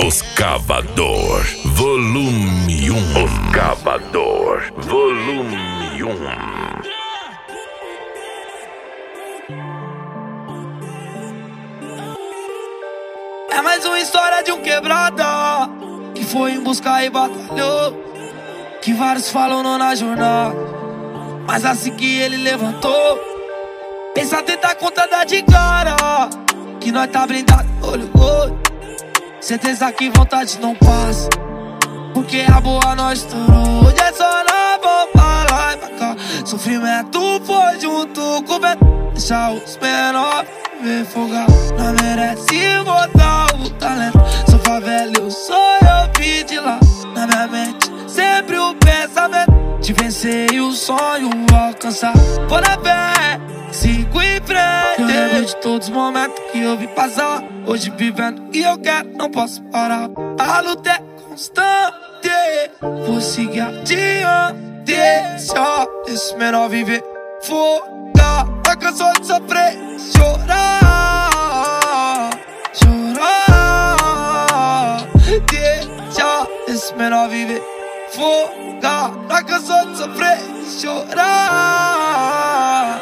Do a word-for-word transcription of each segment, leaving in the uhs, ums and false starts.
Os Cavador, volume um. Os Cavador, volume um. É mais uma história de um quebrada que foi em busca e batalhou, que vários falam não na jornada, mas assim que ele levantou, pensa tentar conta da de cara, que nós tá blindado, olho no olho. Certeza que vontade não passa, porque a boa nós estourou. Hoje é só na bomba, lá e pra cá. Sofrimento foi junto com o vento, deixa os menores ver folgar. Não merece botar o talento. Sou favela, eu sou eu, vi de lá. Na minha mente, sempre o pensamento de vencer e o sonho alcançar. Vou na fé, sigo em frente. Eu lembro de todos os momentos que eu vi passar. Hoje vivendo e eu quero, não posso parar. A luta é constante, vou seguir adiante. Só esse menor viver foda. Tá cansado de sofrer, chorar, chorar. Deixa esse menor viver foda. Tá cansado de sofrer, chorar,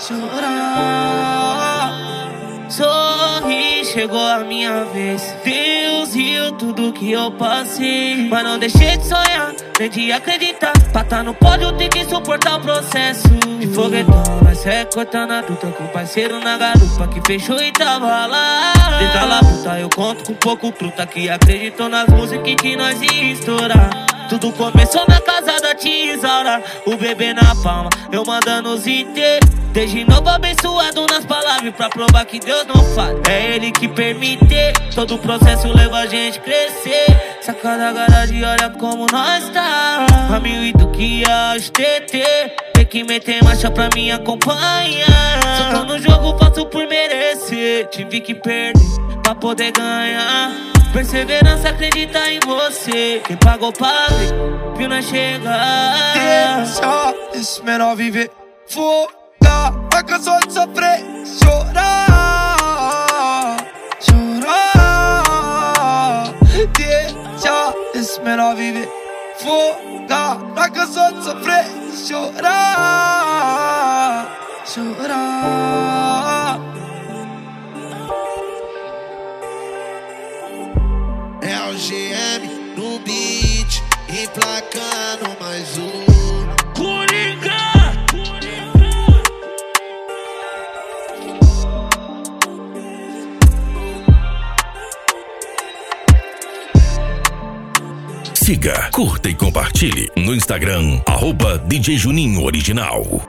chorar. Sorri, chegou a minha vez. Deus viu tudo que eu passei, mas não deixei de sonhar, nem de acreditar. Pra tá no pódio tem que suportar o processo. De foguetão, nós é cortando a duta com o parceiro na garupa que fechou e tava lá. Dentro da labuta eu conto com pouco truta que acreditou nas músicas que nós ia estourar. Tudo começou na casa da tia Isaura, o bebê na palma, eu mandando os inteiros. Desde novo abençoado nas palavras pra provar que Deus não falha. É Ele que permite, todo o processo leva a gente crescer. Sacada da garagem, olha como nós tá. A mil e do que acho T T. Tem que meter marcha pra me acompanhar. Só tô no jogo, faço por merecer. Tive que perder pra poder ganhar. Perseverança, acredita em você. Quem pagou, pague, viu nós chegar. Deixa esse menor viver foda. Tá cansado de sofrer, chorar, chorar. Deixa esse menor viver foda. Tá cansado de sofrer, chorar, chorar. É o G M no beat, emplacando mais um. Coringa! Siga, curta e compartilhe no Instagram, arroba D J Juninho Original.